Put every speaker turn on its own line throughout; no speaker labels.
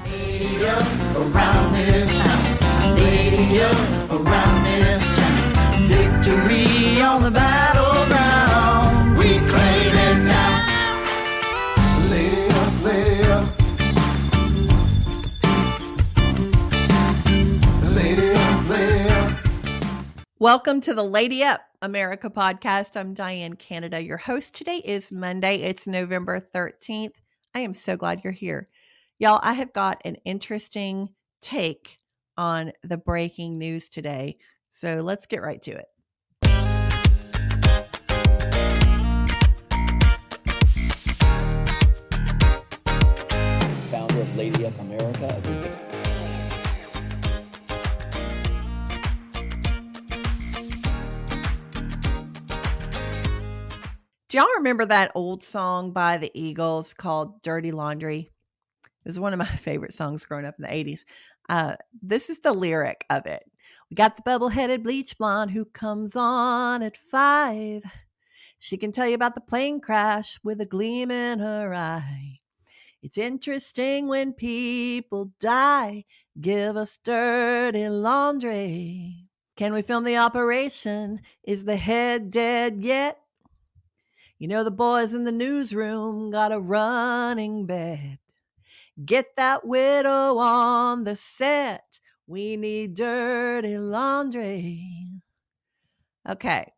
Radio around this town. Radio around this town. Victory on the battleground. We claim it now. Lady up, lady up. Lady up, lady up.
Welcome to the Lady Up America podcast. I'm Diane Canada, your host. Today is Monday. It's November 13th. I am so glad you're here. Y'all, I have got an interesting take on the breaking news today. So let's get right to it.
Founder of Lady Up America.
Do y'all remember that old song by the Eagles called Dirty Laundry? It was one of my favorite songs growing up in the 80s. This is the lyric of it. We got the bubble-headed bleach blonde who comes on at 5. She can tell you about the plane crash with a gleam in her eye. It's interesting when people die. Give us dirty laundry. Can we film the operation? Is the head dead yet? You know the boys in the newsroom got a running bet. Get that widow on the set. We need dirty laundry. Okay.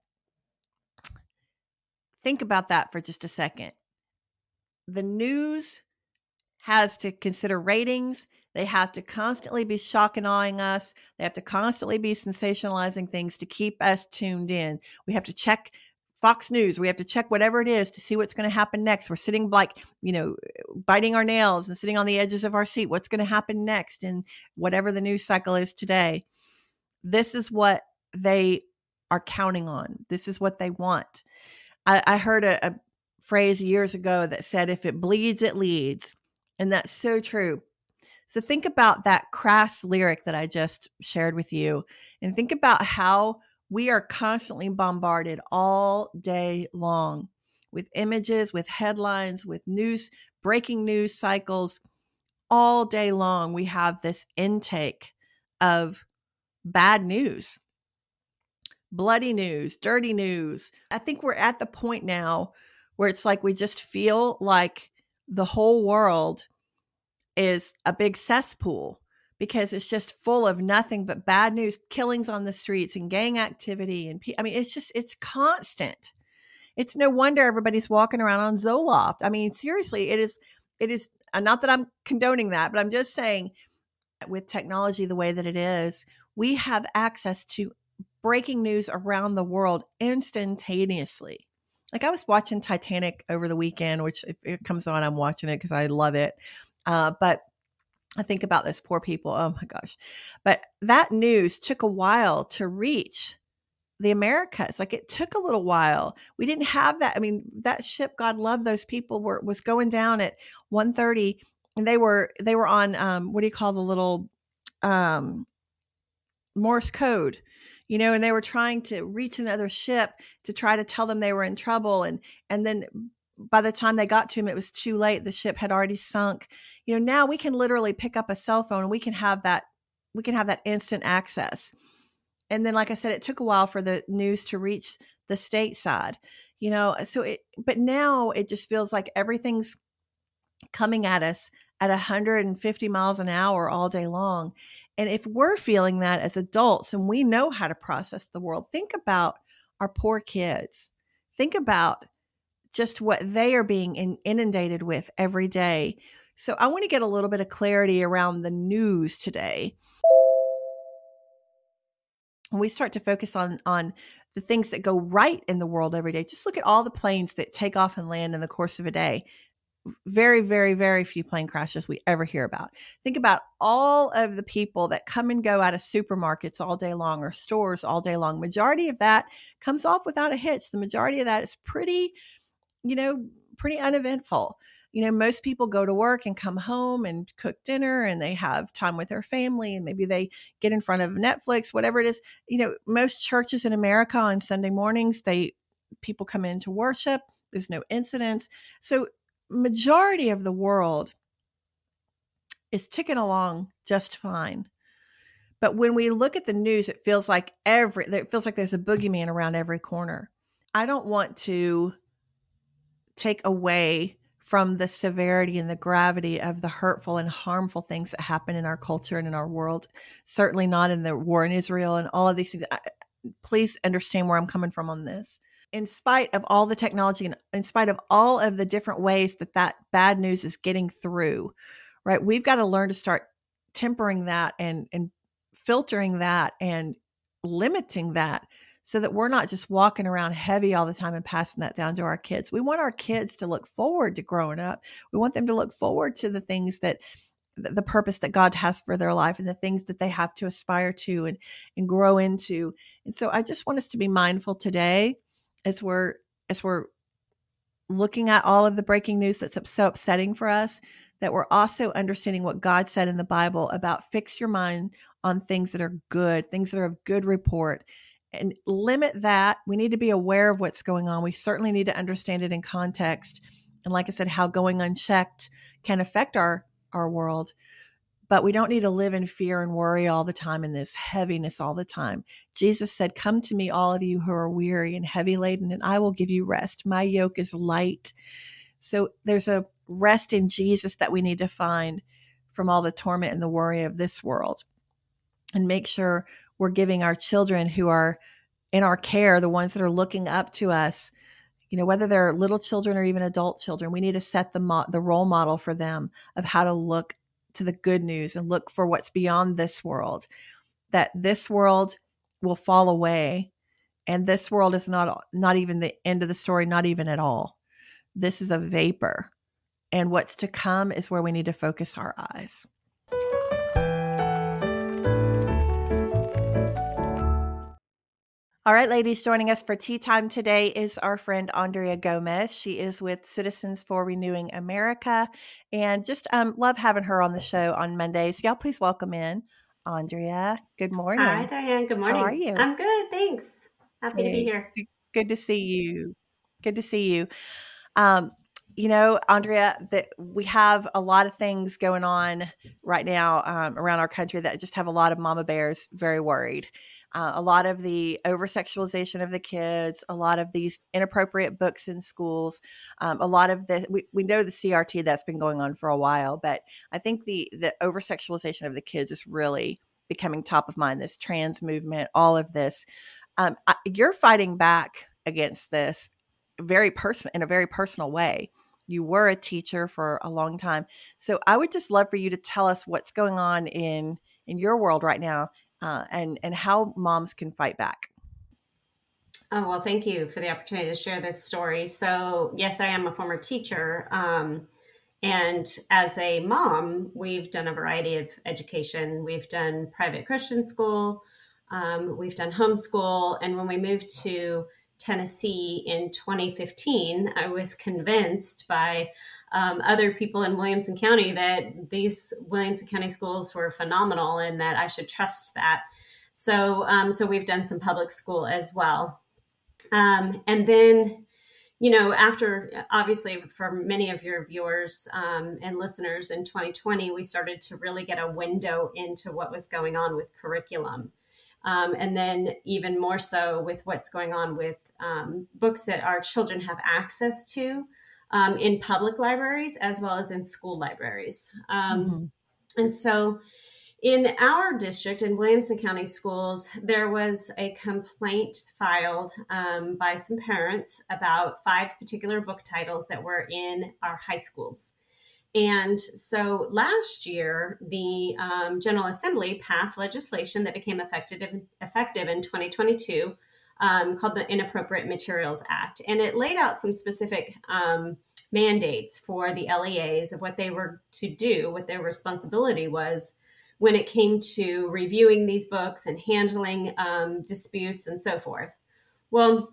Think about that for just a second. The news has to consider ratings. They have to constantly be shock and awing us. They have to constantly be sensationalizing things to keep us tuned in. We have to check Fox News. We have to check whatever it is to see what's going to happen next. We're sitting biting our nails and sitting on the edges of our seat. What's going to happen next in whatever the news cycle is today? This is what they are counting on. This is what they want. I heard a phrase years ago that said, if it bleeds, it leads. And that's so true. So think about that crass lyric that I just shared with you, and think about how we are constantly bombarded all day long with images, with headlines, with news, breaking news cycles. All day long, we have this intake of bad news, bloody news, dirty news. I think we're at the point now where it's like we just feel like the whole world is a big cesspool, because it's just full of nothing but bad news, killings on the streets and gang activity. And it's constant. It's no wonder everybody's walking around on Zoloft. I mean, seriously, it is not that I'm condoning that, but I'm just saying, with technology the way that it is, we have access to breaking news around the world instantaneously. Like, I was watching Titanic over the weekend, which if it comes on, I'm watching it because I love it. But I think about those poor people. Oh my gosh. But that news took a while to reach the Americas. Like, it took a little while. We didn't have that. I mean, that ship, God love those people, was going down at 1:30, and they were on, what do you call the little, Morse code, and they were trying to reach another ship to try to tell them they were in trouble. And then by the time they got to him, it was too late. The ship had already sunk. Now we can literally pick up a cell phone and we can have that instant access. And then, like I said, it took a while for the news to reach the stateside, but now it just feels like everything's coming at us at 150 miles an hour all day long. And if we're feeling that as adults and we know how to process the world, think about our poor kids. Think about just what they are being inundated with every day. So I want to get a little bit of clarity around the news today. When we start to focus on the things that go right in the world every day, just look at all the planes that take off and land in the course of a day. Very, very, very few plane crashes we ever hear about. Think about all of the people that come and go out of supermarkets all day long or stores all day long. Majority of that comes off without a hitch. The majority of that is pretty uneventful. Most people go to work and come home and cook dinner, and they have time with their family, and maybe they get in front of Netflix, whatever it is. Most churches in America on Sunday mornings, people come in to worship. There's no incidents. So majority of the world is ticking along just fine. But when we look at the news, it feels like there's a boogeyman around every corner. I don't want to take away from the severity and the gravity of the hurtful and harmful things that happen in our culture and in our world. Certainly not in the war in Israel and all of these things. Please understand where I'm coming from on this. In spite of all the technology and in spite of all of the different ways that bad news is getting through, right? We've got to learn to start tempering that and filtering that and limiting that so that we're not just walking around heavy all the time and passing that down to our kids. We want our kids to look forward to growing up. We want them to look forward to the things that the purpose that God has for their life and the things that they have to aspire to and grow into. And so I just want us to be mindful today as we're looking at all of the breaking news that's so upsetting for us, that we're also understanding what God said in the Bible about fix your mind on things that are good, things that are of good report, and limit that. We need to be aware of what's going on. We certainly need to understand it in context. And like I said, how going unchecked can affect our world. But we don't need to live in fear and worry all the time in this heaviness all the time. Jesus said, come to me, all of you who are weary and heavy laden, and I will give you rest. My yoke is light. So there's a rest in Jesus that we need to find from all the torment and the worry of this world. And make sure we're giving our children who are in our care, the ones that are looking up to us, whether they're little children or even adult children, we need to set the role model for them of how to look to the good news and look for what's beyond this world, that this world will fall away. And this world is not even the end of the story, not even at all. This is a vapor. And what's to come is where we need to focus our eyes. All right, ladies, joining us for tea time today is our friend Andrea Gomez. She is with Citizens for Renewing America, and just love having her on the show on Mondays. Y'all, please welcome in Andrea. Good morning.
Hi, Diane. Good morning.
How are you?
I'm good, thanks. Happy to be
Hey,
here.
good to see you. Good to see you. Andrea, that we have a lot of things going on right now around our country that just have a lot of mama bears very worried. A lot of the over-sexualization of the kids, a lot of these inappropriate books in schools, a lot of we know the CRT that's been going on for a while, but I think the over-sexualization of the kids is really becoming top of mind, this trans movement, all of this. You're fighting back against this in a very personal way. You were a teacher for a long time. So I would just love for you to tell us what's going on in your world right now. And how moms can fight back.
Oh, well, thank you for the opportunity to share this story. So, yes, I am a former teacher. And as a mom, we've done a variety of education. We've done private Christian school. We've done homeschool. And when we moved to Tennessee in 2015, I was convinced by other people in Williamson County that these Williamson County schools were phenomenal and that I should trust that. So we've done some public school as well. And then, after, obviously, for many of your viewers and listeners in 2020, we started to really get a window into what was going on with curriculum. And then even more so with what's going on with books that our children have access to in public libraries as well as in school libraries. And so in our district, in Williamson County Schools, there was a complaint filed by some parents about 5 particular book titles that were in our high schools. And so last year, the General Assembly passed legislation that became effective in 2022 called the Inappropriate Materials Act. And it laid out some specific mandates for the LEAs of what they were to do, what their responsibility was when it came to reviewing these books and handling disputes and so forth. Well,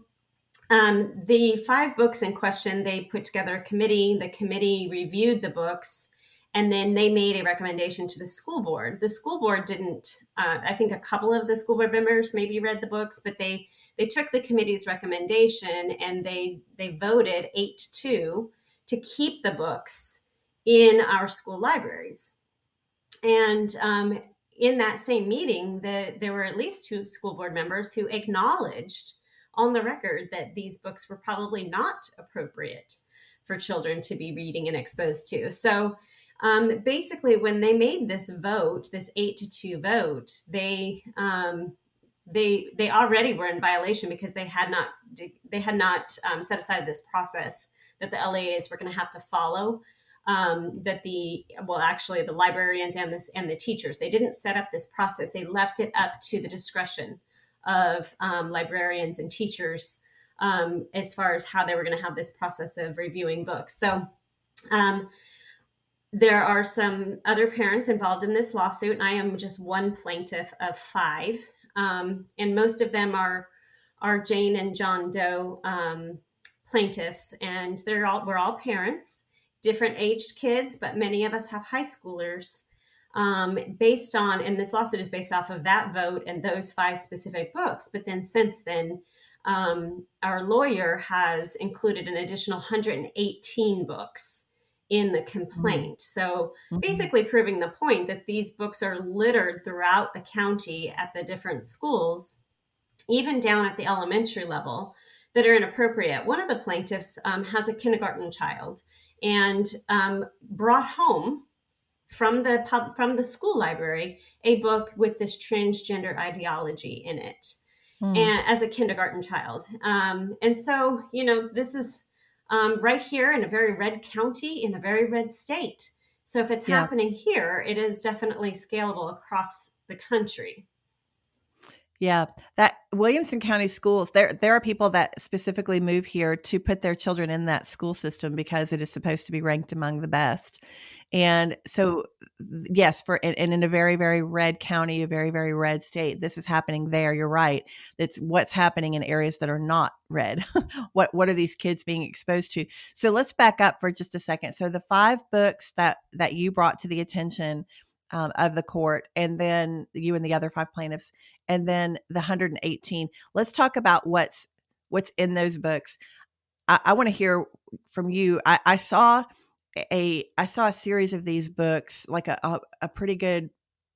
the 5 books in question, they put together a committee. The committee reviewed the books, and then they made a recommendation to the school board. The school board didn't, I think a couple of the school board members maybe read the books, but they took the committee's recommendation and they voted 8-2 to keep the books in our school libraries. And in that same meeting, there were at least 2 school board members who acknowledged on the record that these books were probably not appropriate for children to be reading and exposed to. So basically, when they made this vote, this 8-2 vote, they already were in violation because they had not set aside this process that the LEAs were going to have to follow. That the librarians and the teachers, they didn't set up this process. They left it up to the discretion of librarians and teachers as far as how they were going to have this process of reviewing books. So there are some other parents involved in this lawsuit, and I am just one plaintiff of 5. And most of them are Jane and John Doe plaintiffs, and we're all parents, different aged kids, but many of us have high schoolers. And this lawsuit is based off of that vote and those 5 specific books. But then since then, our lawyer has included an additional 118 books in the complaint. So basically proving the point that these books are littered throughout the county at the different schools, even down at the elementary level, that are inappropriate. One of the plaintiffs has a kindergarten child and brought home from the school library a book with this transgender ideology in it, and as a kindergarten child. And so, this is right here in a very red county, in a very red state. So if it's happening here, it is definitely scalable across the country.
Yeah, that Williamson County Schools, there are people that specifically move here to put their children in that school system because it is supposed to be ranked among the best. And so, yes, and in a very, very red county, a very, very red state, this is happening there. You're right. It's what's happening in areas that are not red. What are these kids being exposed to? So let's back up for just a second. So the 5 books that you brought to the attention of the court, and then you and the other 5 plaintiffs, and then the 118. Let's talk about what's in those books. I want to hear from you. I saw a series of these books, like a pretty good,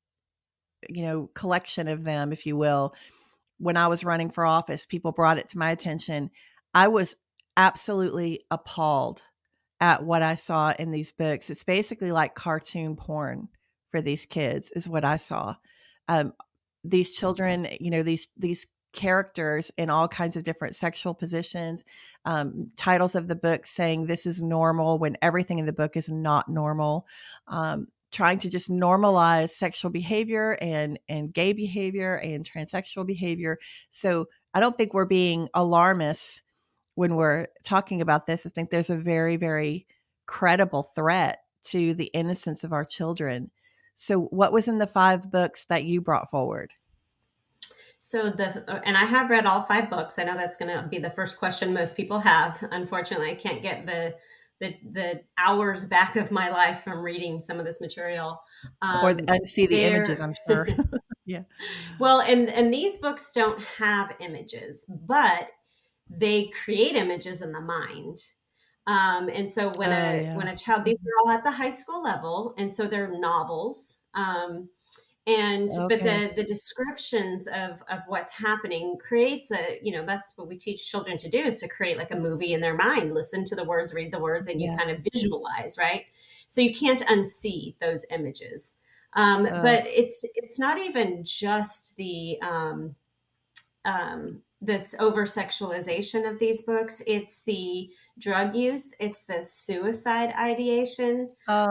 collection of them, if you will. When I was running for office, people brought it to my attention. I was absolutely appalled at what I saw in these books. It's basically like cartoon porn for these kids, is what I saw. These children, these characters in all kinds of different sexual positions, titles of the book saying this is normal when everything in the book is not normal, trying to just normalize sexual behavior and gay behavior and transsexual behavior. So I don't think we're being alarmists when we're talking about this. I think there's a very, very credible threat to the innocence of our children. So what was in the 5 books that you brought forward?
So and I have read all 5 books. I know that's going to be the first question most people have. Unfortunately, I can't get the hours back of my life from reading some of this material.
Or see the images, I'm sure. Yeah.
Well, and these books don't have images, but they create images in the mind. And so when a child, these are all at the high school level, and so they're novels. But the descriptions of what's happening creates that's what we teach children to do, is to create like a movie in their mind, listen to the words, read the words, and you kind of visualize, right? So you can't unsee those images. But it's not even just the this over-sexualization of these books. It's the drug use. It's the suicide ideation.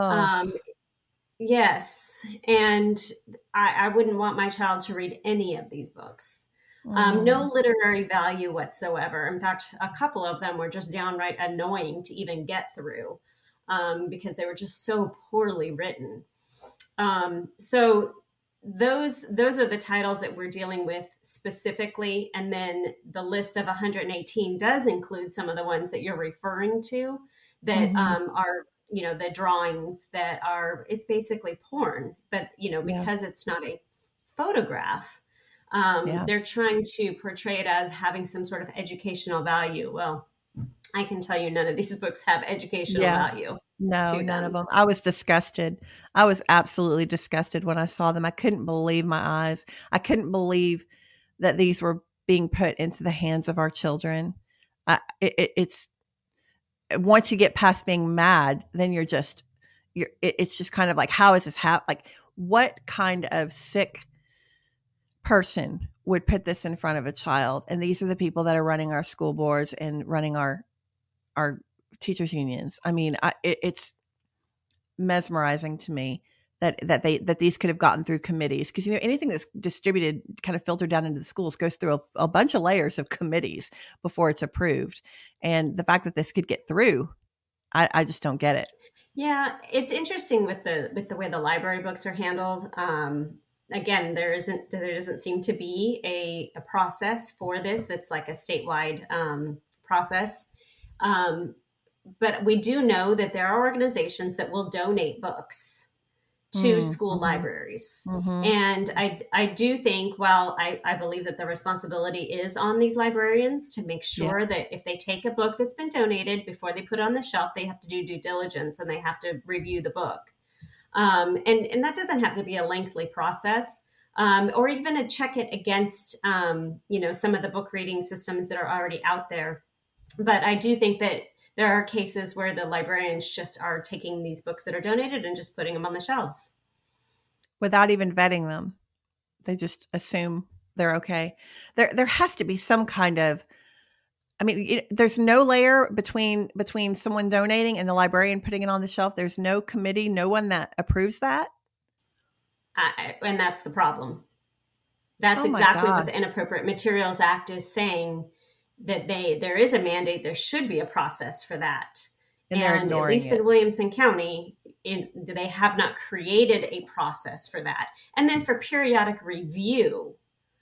Yes. And I wouldn't want my child to read any of these books. No literary value whatsoever. In fact, a couple of them were just downright annoying to even get through because they were just so poorly written. So those are the titles that we're dealing with specifically. And then the list of 118 does include some of the ones that you're referring to that are, the drawings that are, it's basically porn, but, because it's not a photograph, they're trying to portray it as having some sort of educational value. Well, I can tell you none of these books have educational value.
No,
to
none of
them.
them. I was disgusted. I was absolutely disgusted when I saw them. I couldn't believe my eyes. I couldn't believe that these were being put into the hands of our children. It's once you get past being mad, then it's just kind of like, how is this like, what kind of sick person would put this in front of a child? And these are the people that are running our school boards and running our teachers unions. I mean, it's mesmerizing to me that these could have gotten through committees, because anything that's distributed, kind of filtered down into the schools, goes through a bunch of layers of committees before it's approved. And the fact that this could get through, I just don't get it.
Yeah, it's interesting with the way the library books are handled. Again, there doesn't seem to be a process for this that's like a statewide process. But we do know that there are organizations that will donate books to school libraries. And I do think, well, I believe that the responsibility is on these librarians to make sure that if they take a book that's been donated, before they put it on the shelf, they have to do due diligence and they have to review the book. And that doesn't have to be a lengthy process, or even to check it against, some of the book reading systems that are already out there. But I do think that there are cases where the librarians just are taking these books that are donated and just putting them on the shelves
without even vetting them. They just assume they're okay. There has to be some kind of, I mean, there's no layer between someone donating and the librarian putting it on the shelf. There's no committee, no one that approves that.
And that's the problem. That's exactly what the Inappropriate Materials Act is saying, that there is a mandate. There should be a process for that. And at least in Williamson County, they have not created a process for that. And then for periodic review,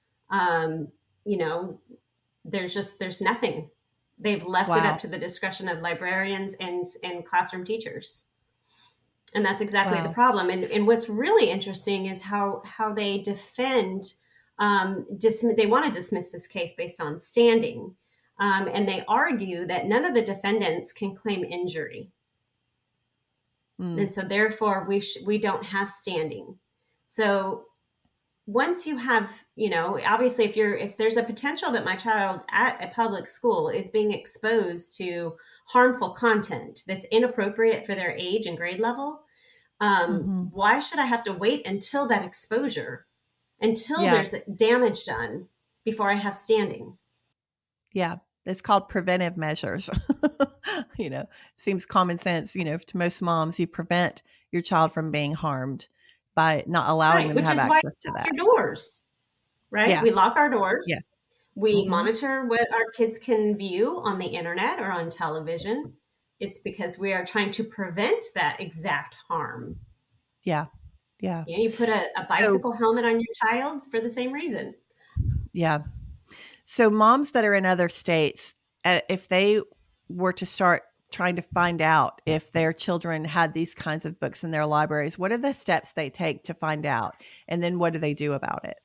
there's nothing. They've left it up to the discretion of librarians and classroom teachers. And that's exactly the problem. And what's really interesting is how they defend, they want to dismiss this case based on standing. And they argue that none of the defendants can claim injury. And so therefore we don't have standing. So once you have, obviously if there's a potential that my child at a public school is being exposed to harmful content that's inappropriate for their age and grade level, why should I have to wait until that exposure, until there's damage done, before I have standing?
Yeah. It's called preventive measures. Seems common sense. To most moms, you prevent your child from being harmed by not allowing them to have access to that.
Your doors, right? Yeah. We lock our doors.
Yeah.
We monitor what our kids can view on the internet or on television. It's because we are trying to prevent that exact harm.
Yeah. Yeah.
You put a bicycle helmet on your child for the same reason.
Yeah. So moms that are in other states, if they were to start trying to find out if their children had these kinds of books in their libraries, what are the steps they take to find out? And then what do they do about it?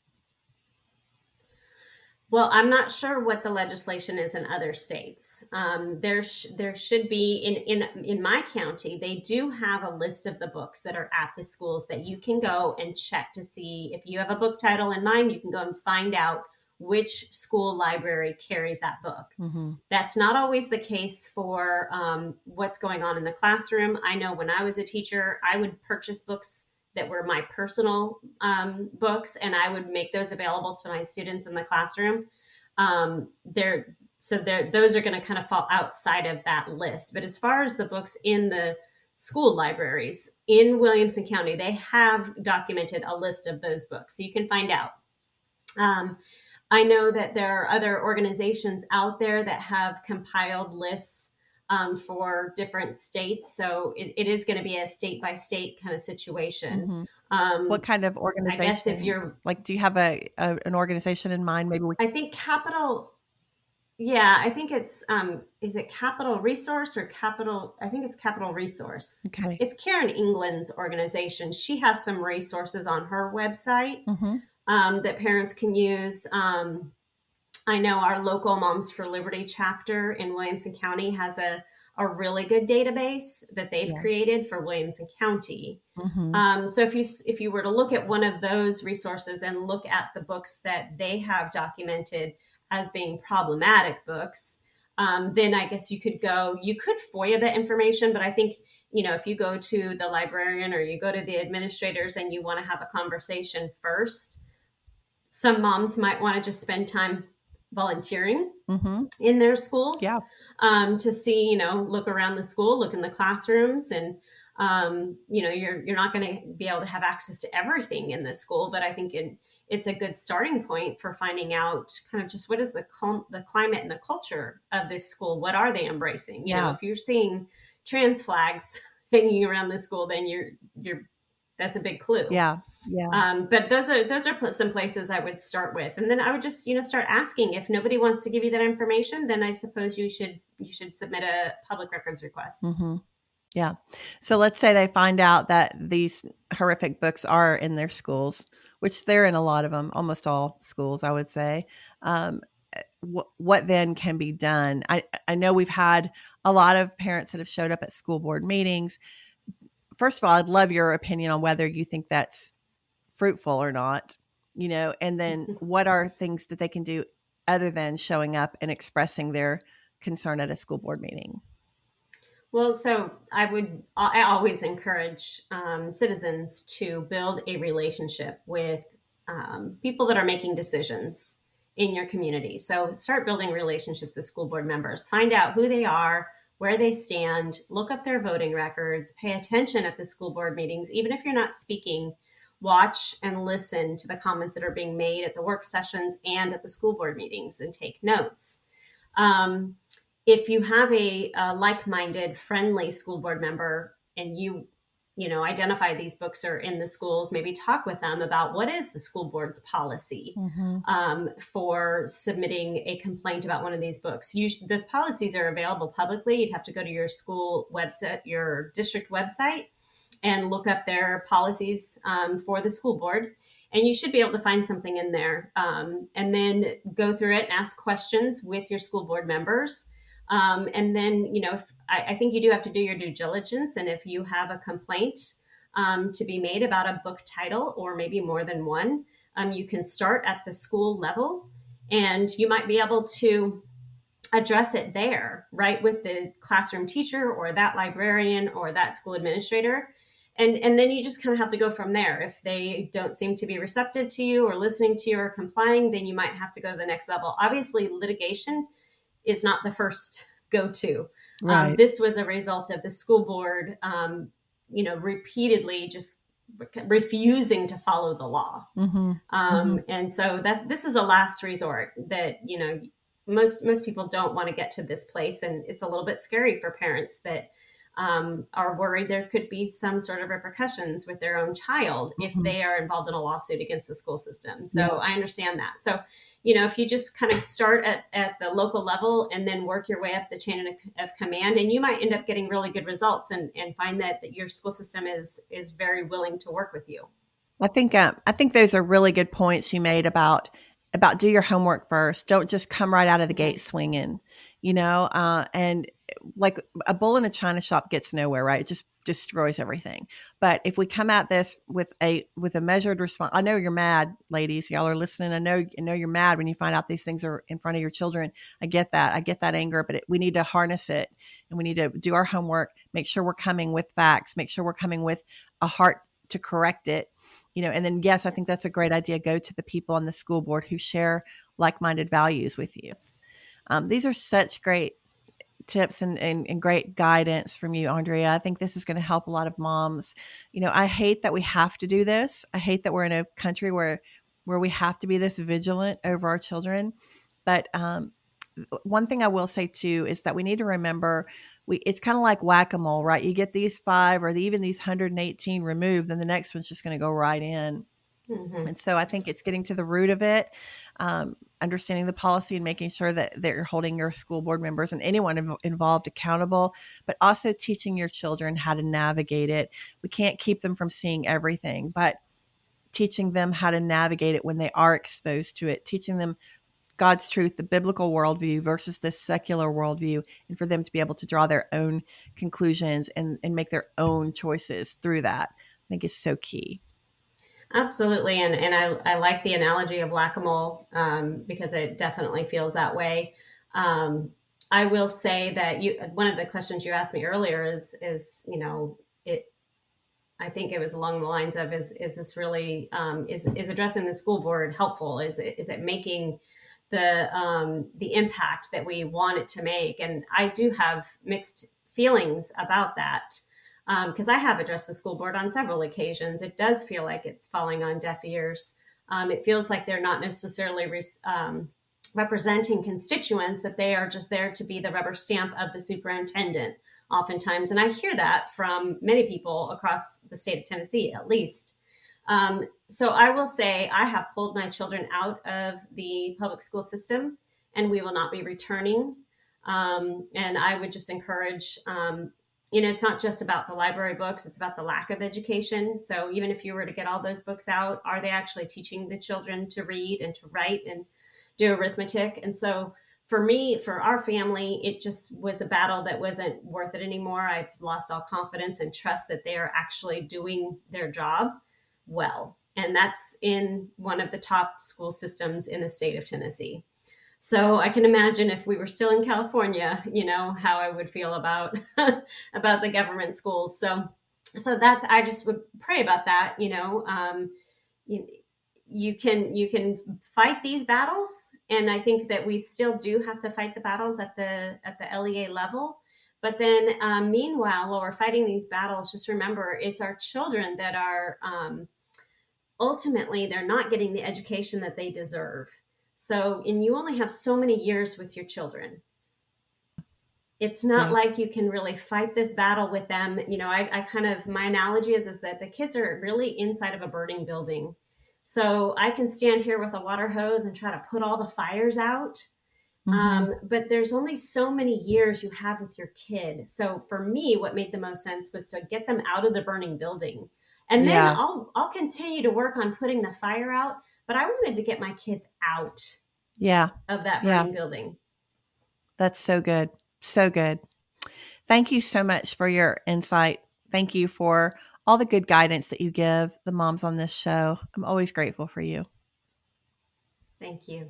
Well, I'm not sure what the legislation is in other states. There should be in my county, they do have a list of the books that are at the schools that you can go and check to see if you have a book title in mind. You can go and find out which school library carries that book. That's not always the case for what's going on in the classroom. I know when I was a teacher, I would purchase books that were my personal books, and I would make those available to my students in the classroom. Those are going to kind of fall outside of that list. But as far as the books in the school libraries in Williamson County, they have documented a list of those books, so you can find out. I know that there are other organizations out there that have compiled lists for different states. So it is going to be a state by state kind of situation.
What kind of organization?
I guess if you're
do you have an organization in mind? Maybe
I think Capital. Yeah, I think it's, is it Capital Resource or Capital? I think it's Capital Resource.
Okay.
It's Karen England's organization. She has some resources on her website that parents can use. I know our local Moms for Liberty chapter in Williamson County has a a really good database that they've
Yeah.
created for Williamson County.
Mm-hmm.
So if you were to look at one of those resources and look at the books that they have documented as being problematic books, then I guess you could FOIA the information. But I think, if you go to the librarian or you go to the administrators and you want to have a conversation first, some moms might want to just spend time volunteering
Mm-hmm.
in their schools,
Yeah.
to see, look around the school, look in the classrooms, and you're not going to be able to have access to everything in the school, but I think it's a good starting point for finding out kind of just what is the climate and the culture of this school. What are they embracing?
Yeah.
If you're seeing trans flags hanging around the school, then you're that's a big clue.
Yeah. Yeah.
But those are some places I would start with, and then I would just start asking. If nobody wants to give you that information, then I suppose you should submit a public records request.
Mm-hmm. Yeah. So let's say they find out that these horrific books are in their schools, which they're in a lot of them, almost all schools, I would say. What then can be done? I know we've had a lot of parents that have showed up at school board meetings. First of all, I'd love your opinion on whether you think that's fruitful or not, and then what are things that they can do other than showing up and expressing their concern at a school board meeting?
Well, so I always encourage citizens to build a relationship with people that are making decisions in your community. So start building relationships with school board members. Find out who they are, where they stand, look up their voting records, pay attention at the school board meetings. Even if you're not speaking, watch and listen to the comments that are being made at the work sessions and at the school board meetings and take notes. If you have a like-minded, friendly school board member and you identify these books are in the schools, maybe talk with them about what is the school board's policy for submitting a complaint about one of these books. Those policies are available publicly. You'd have to go to your school website, your district website, and look up their policies for the school board. And you should be able to find something in there, and then go through it and ask questions with your school board members. And then, I think you do have to do your due diligence. And if you have a complaint to be made about a book title, or maybe more than one, you can start at the school level, and you might be able to address it there, right, with the classroom teacher or that librarian or that school administrator. And then you just kind of have to go from there. If they don't seem to be receptive to you or listening to you or complying, then you might have to go to the next level. Obviously, litigation is not the first go-to.
Right.
This was a result of the school board, repeatedly just refusing to follow the law. And so this is a last resort that, most people don't want to get to this place. And it's a little bit scary for parents that are worried there could be some sort of repercussions with their own child if they are involved in a lawsuit against the school system. So I understand that. So, if you just kind of start at the local level and then work your way up the chain of command, and you might end up getting really good results and find that your school system is very willing to work with you.
I think those are really good points you made about do your homework first. Don't just come right out of the gate swinging, and like a bull in a china shop gets nowhere, right? It just destroys everything. But if we come at this with a measured response, I know you're mad, ladies, y'all are listening. I know you're mad when you find out these things are in front of your children. I get that anger, but we need to harness it, and we need to do our homework, make sure we're coming with facts, make sure we're coming with a heart to correct it. And then, yes, I think that's a great idea. Go to the people on the school board who share like-minded values with you. These are such great tips and great guidance from you, Andrea. I think this is going to help a lot of moms. I hate that we have to do this. I hate that we're in a country where we have to be this vigilant over our children. But one thing I will say too is that we need to remember it's kind of like whack-a-mole, right? You get these 5 or even these 118 removed, then the next one's just going to go right in. And so I think it's getting to the root of it, understanding the policy and making sure that you're holding your school board members and anyone involved accountable, but also teaching your children how to navigate it. We can't keep them from seeing everything, but teaching them how to navigate it when they are exposed to it, teaching them God's truth, the biblical worldview versus the secular worldview, and for them to be able to draw their own conclusions and make their own choices through that, I think is so key.
Absolutely. And I like the analogy of whack-a-mole because it definitely feels that way. I will say that one of the questions you asked me earlier is, you know, I think it was along the lines of, is this really, is addressing the school board helpful? Is it making the impact that we want it to make? And I do have mixed feelings about that. Because I have addressed the school board on several occasions. It does feel like it's falling on deaf ears. It feels like they're not necessarily representing constituents, that they are just there to be the rubber stamp of the superintendent oftentimes. And I hear that from many people across the state of Tennessee, at least. So I will say I have pulled my children out of the public school system, and we will not be returning. And I would just encourage, you know, it's not just about the library books, it's about the lack of education. So even if you were to get all those books out, are they actually teaching the children to read and to write and do arithmetic? And so for me, for our family, it just was a battle that wasn't worth it anymore. I've lost all confidence and trust that they are actually doing their job well. And that's in one of the top school systems in the state of Tennessee. So I can imagine if we were still in California, you know, how I would feel about about the government schools. So that's, I just would pray about that. You know, you can fight these battles, and I think that we still do have to fight the battles at the LEA level. But then, meanwhile, while we're fighting these battles, just remember it's our children that are ultimately, they're not getting the education that they deserve. So, and you only have so many years with your children. It's not like you can really fight this battle with them. You know, I kind of, my analogy is that the kids are really inside of a burning building. So I can stand here with a water hose and try to put all the fires out. But there's only so many years you have with your kid. So for me, what made the most sense was to get them out of the burning building. And then I'll continue to work on putting the fire out. But I wanted to get my kids out of that burning building.
That's so good. So good. Thank you so much for your insight. Thank you for all the good guidance that you give the moms on this show. I'm always grateful for you.
Thank you.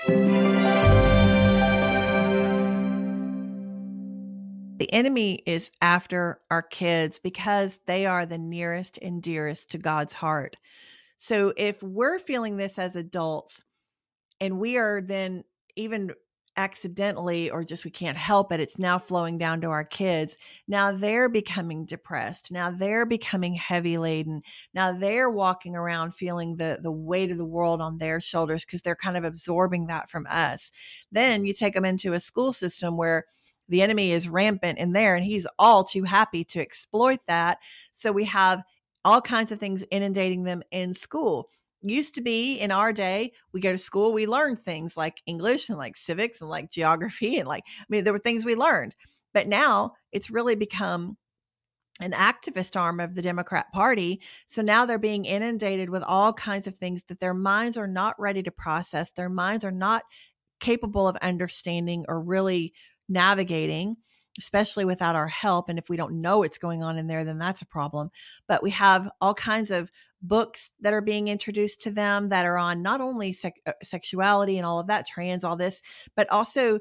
The enemy is after our kids because they are the nearest and dearest to God's heart. So if we're feeling this as adults and we are then even accidentally, or just we can't help it, it's now flowing down to our kids. Now they're becoming depressed. Now they're becoming heavy laden. Now they're walking around feeling the weight of the world on their shoulders because they're kind of absorbing that from us. Then you take them into a school system where the enemy is rampant in there and he's all too happy to exploit that. So we have all kinds of things inundating them in school. Used to be in our day, we go to school, we learn things like English and like civics and like geography. And like, I mean, there were things we learned, but now it's really become an activist arm of the Democrat Party. So now they're being inundated with all kinds of things that their minds are not ready to process. Their minds are not capable of understanding or really navigating, especially without our help. And if we don't know what's going on in there, then that's a problem. But we have all kinds of books that are being introduced to them that are on not only sexuality and all of that, trans, all this, but also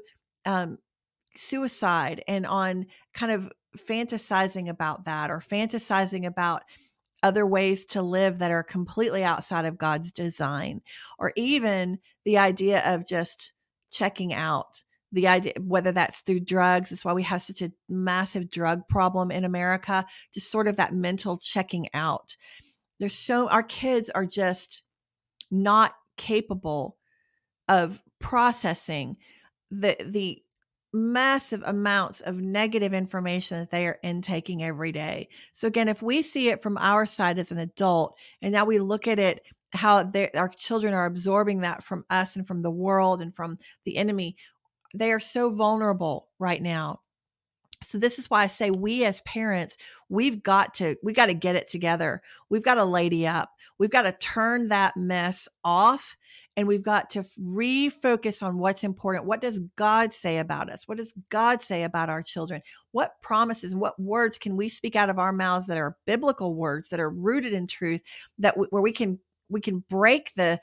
suicide, and on kind of fantasizing about that, or fantasizing about other ways to live that are completely outside of God's design, or even the idea of just checking out. The idea, whether that's through drugs, is why we have such a massive drug problem in America, just sort of that mental checking out. Our kids are just not capable of processing the massive amounts of negative information that they are intaking every day. So again, if we see it from our side as an adult, and now we look at it, how our children are absorbing that from us and from the world and from the enemy, they are so vulnerable right now. So this is why I say we as parents, we got to get it together. We've got to lady up. We've got to turn that mess off, and we've got to refocus on what's important. What does God say about us? What does God say about our children? What promises, what words can we speak out of our mouths that are biblical words, that are rooted in truth, where we can break the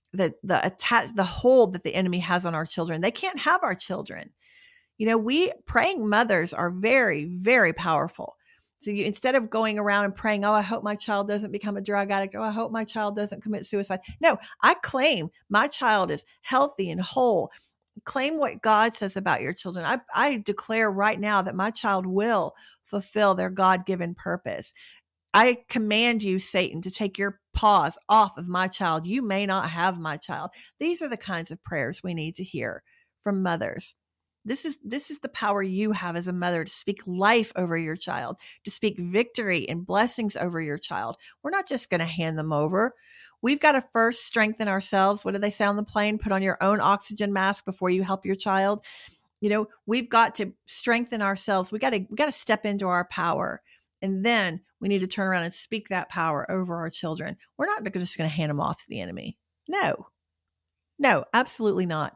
hold that the enemy has on our children. They can't have our children. We praying mothers are very, very powerful. So instead of going around and praying, oh, I hope my child doesn't become a drug addict. Oh, I hope my child doesn't commit suicide. No, I claim my child is healthy and whole. Claim what God says about your children. I declare right now that my child will fulfill their God-given purpose. I command you, Satan, to take your paws off of my child. You may not have my child. These are the kinds of prayers we need to hear from mothers. This is the power you have as a mother to speak life over your child, to speak victory and blessings over your child. We're not just going to hand them over. We've got to first strengthen ourselves. What do they say on the plane? Put on your own oxygen mask before you help your child. We've got to strengthen ourselves. We got to step into our power. And then we need to turn around and speak that power over our children. We're not just going to hand them off to the enemy. No, absolutely not.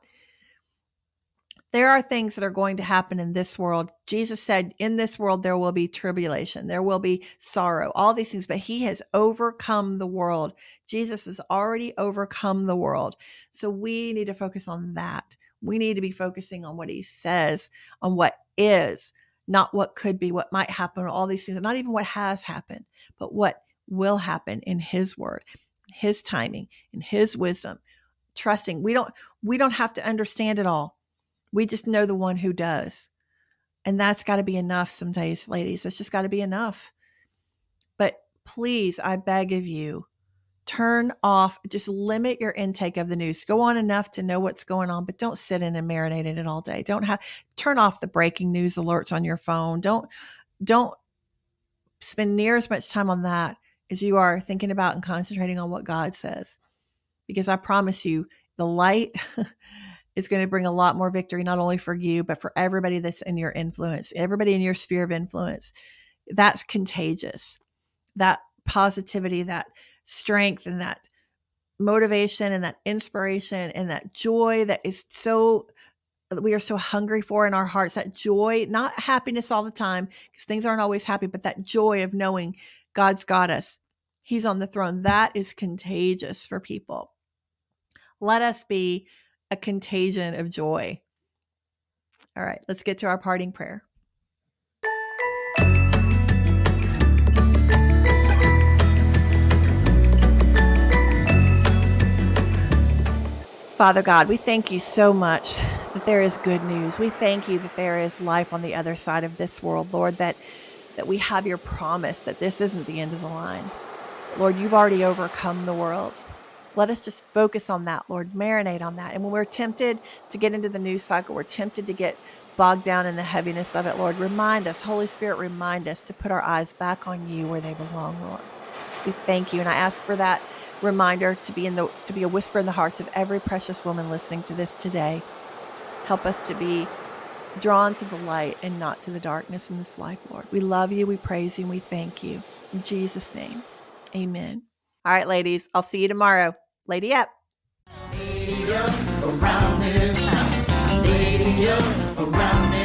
There are things that are going to happen in this world. Jesus said, in this world, there will be tribulation. There will be sorrow, all these things, but he has overcome the world. Jesus has already overcome the world. So we need to focus on that. We need to be focusing on what he says, on what is, not what could be, what might happen, all these things, not even what has happened, but what will happen in his word, his timing, in his wisdom, trusting. We don't have to understand it all. We just know the one who does. And that's got to be enough some days, ladies. It's just got to be enough. But please, I beg of you, turn off, just limit your intake of the news. Go on enough to know what's going on, but don't sit in and marinate in it all day. Turn off the breaking news alerts on your phone. Don't spend near as much time on that as you are thinking about and concentrating on what God says. Because I promise you, the light is going to bring a lot more victory, not only for you, but for everybody that's in your influence, everybody in your sphere of influence. That's contagious. That positivity, that strength, and that motivation, and that inspiration, and that joy that we are so hungry for in our hearts, that joy, not happiness all the time, because things aren't always happy, but that joy of knowing God's got us. He's on the throne. That is contagious for people. Let us be a contagion of joy. All right, let's get to our parting prayer. Father God, we thank you so much that there is good news. We thank you that there is life on the other side of this world, Lord, that we have your promise that this isn't the end of the line. Lord, you've already overcome the world. Let us just focus on that, Lord, marinate on that. And when we're tempted to get into the news cycle, we're tempted to get bogged down in the heaviness of it, Lord, remind us, Holy Spirit, remind us to put our eyes back on you where they belong, Lord. We thank you. And I ask for that reminder to be a whisper in the hearts of every precious woman listening to this today. Help us to be drawn to the light and not to the darkness in this life, Lord. We love you, we praise you, and we thank you. In Jesus' name, amen. All right, ladies, I'll see you tomorrow. Lady up.
Lady up around this town. Lady up around this